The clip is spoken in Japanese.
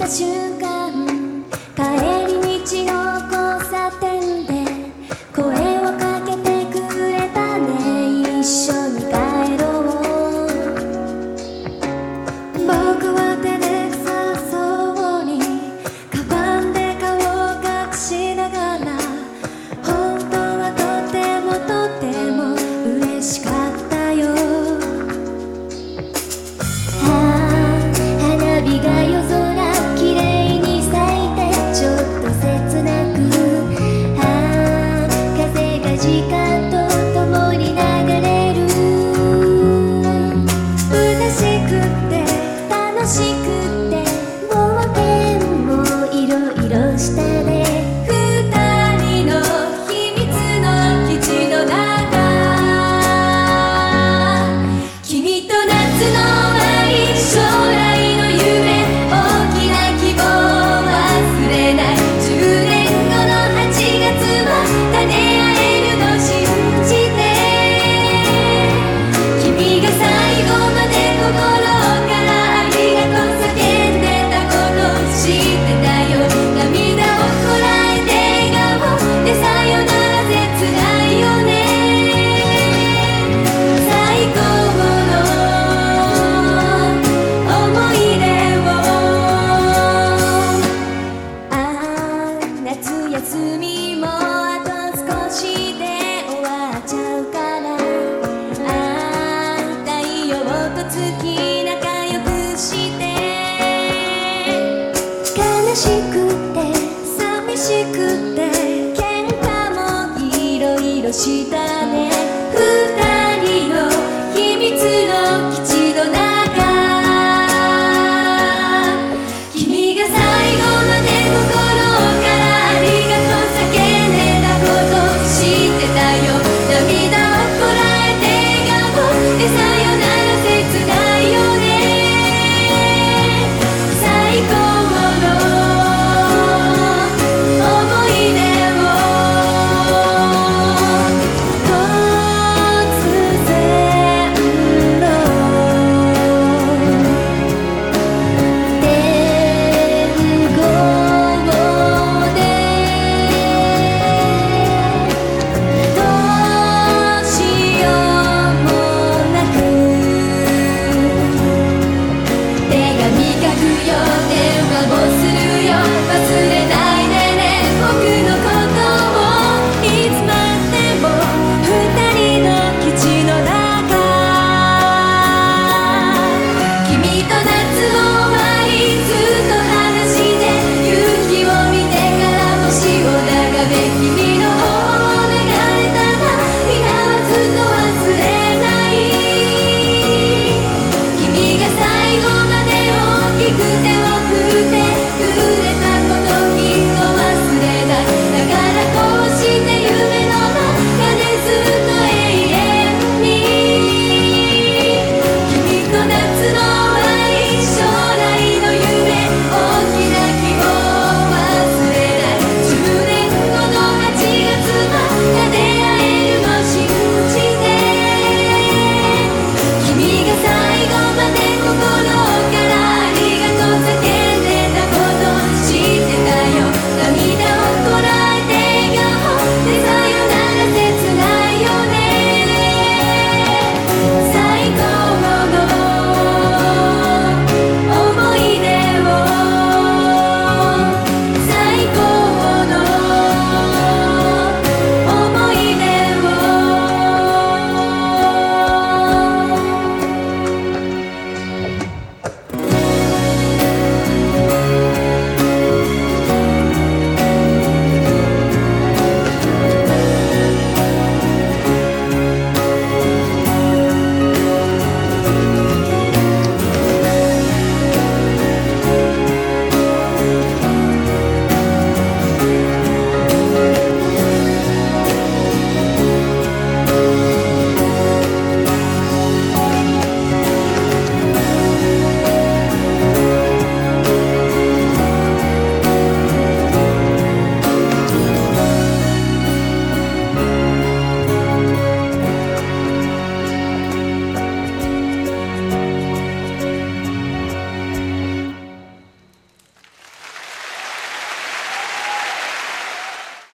た瞬間、帰り道の交差点で声をかけてくれたね。一緒に帰ろう。僕は照れくさそうにカバンで顔を隠しながら、本当はとてもとても嬉しかったよ。花火が夜空きれいに咲いてちょっと切なく、風が時間と共に流れる。虚しくって楽しくって冒険もいろいろしたね。二人の秘密の基地の中、君と夏の終わり、将来の夢、大きな希望を忘れない。10年後の8月は種合えるの信じて、君が最後まで心からありがとう叫んでたこと知ってたよ。涙をこらえて笑顔でさよなら切ないよね。最高の思い出を。夏休みもあと少しで終わっちゃうから、太陽と月